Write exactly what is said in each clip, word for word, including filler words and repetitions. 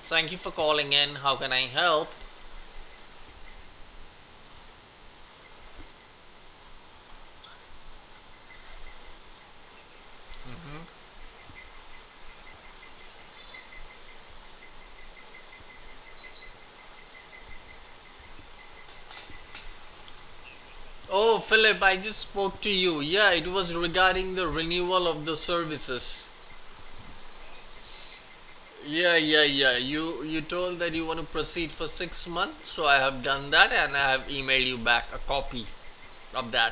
Thank you for calling in. How can I help? Oh, Philip, I just spoke to you. Yeah, it was regarding the renewal of the services. Yeah, yeah, yeah. You you told that you want to proceed for six months, so I have done that and I have emailed you back a copy of that.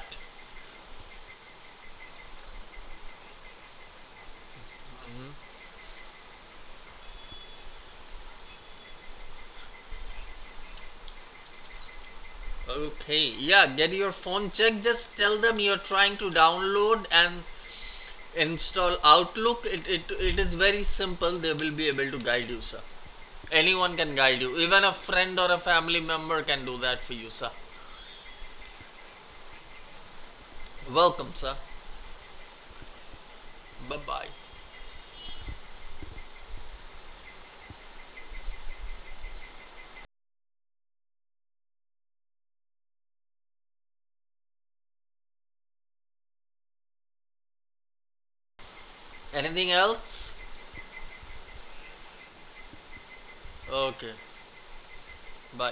Okay, yeah, get your phone checked. Just tell them you're trying to download and install Outlook. It, it, it is very simple. They will be able to guide you, sir. Anyone can guide you. Even a friend or a family member can do that for you, sir. Welcome, sir. Bye bye. Anything else? Okay. Bye.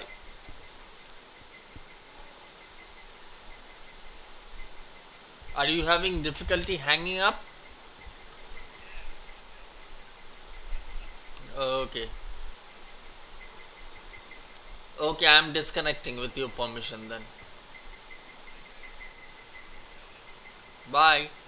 Are you having difficulty hanging up? Okay. Okay, I'm disconnecting with your permission then. Bye.